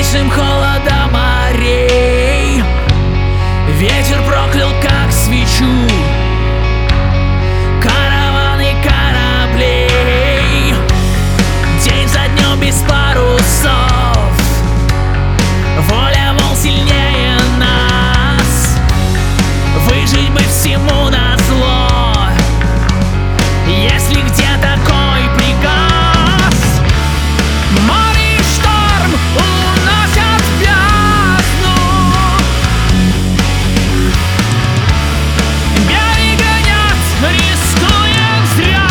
бежим холода морей. Ветер проклял, как свечу, караваны кораблей. День за днем без парусов, воля волн сильнее нас. Выжить бы всему назло, если где такой приказ. Море и шторм уносят в бездну, берега нет, рискуем зря.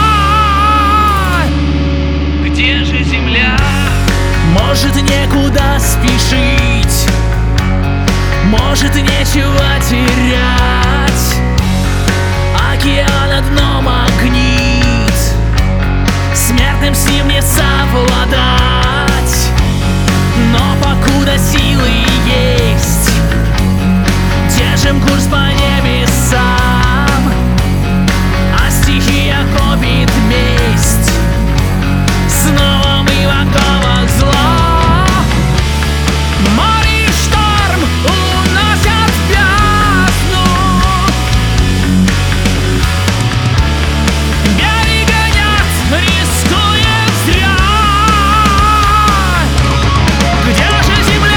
Где же земля? Может, некуда спешить, может, нечего терять. Океан дно магнит, смертным с ним не совладать. Но покуда силы есть, держим курс по небесам. А стихия копит месть, снова мы в оковах зла. Море и шторм уносят в бездну, берега нет, рискуем зря. Где же земля?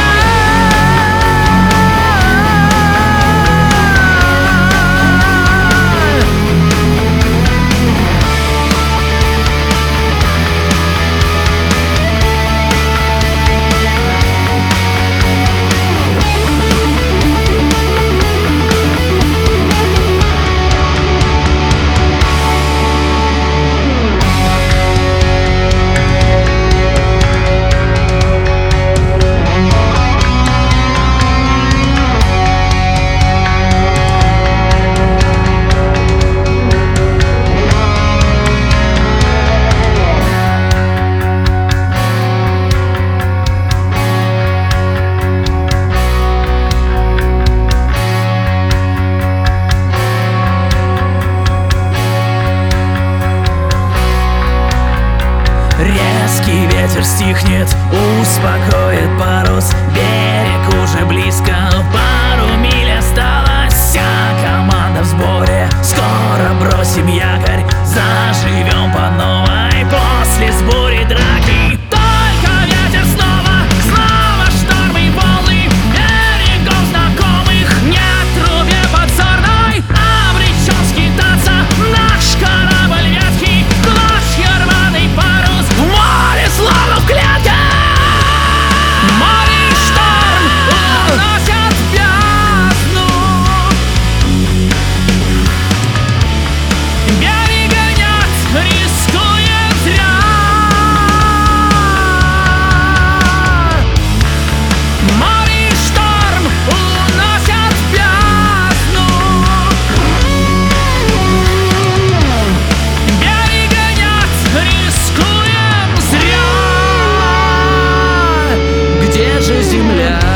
Резкий ветер стихнет, успокоит парус. Берег уже близко, пару миль осталось. Вся команда в сборе, скоро бросим якорь. Заживем по новой после с бурей драки. Только ветер снова, снова шторм и волны. Берегов знакомых нет трубе подзорной. Обречен скитаться наш корабль ветхий, клочья рваный парус в море словно в клетке. Море и шторм уносят в бездну, берега нет, рискуем зря. Море и шторм уносят в бездну, берега нет, рискуем зря. Где же земля?